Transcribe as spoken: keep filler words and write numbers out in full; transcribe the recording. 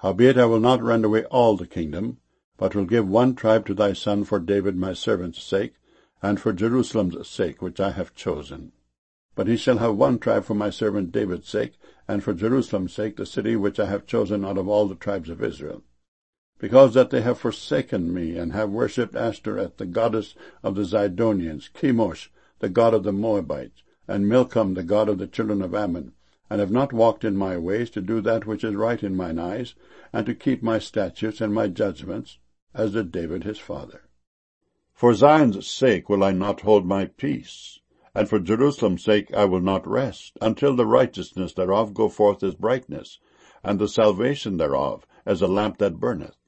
Howbeit I will not rend away all the kingdom, but will give one tribe to thy son for David my servant's sake, and for Jerusalem's sake, which I have chosen. But he shall have one tribe for my servant David's sake, and for Jerusalem's sake, the city which I have chosen out of all the tribes of Israel. Because that they have forsaken me, and have worshipped Ashtoreth, the goddess of the Zidonians, Chemosh, the god of the Moabites, and Milcom, the god of the children of Ammon, and have not walked in my ways, to do that which is right in mine eyes, and to keep my statutes and my judgments, as did David his father. For Zion's sake will I not hold my peace, and for Jerusalem's sake I will not rest, until the righteousness thereof go forth as brightness, and the salvation thereof as a lamp that burneth.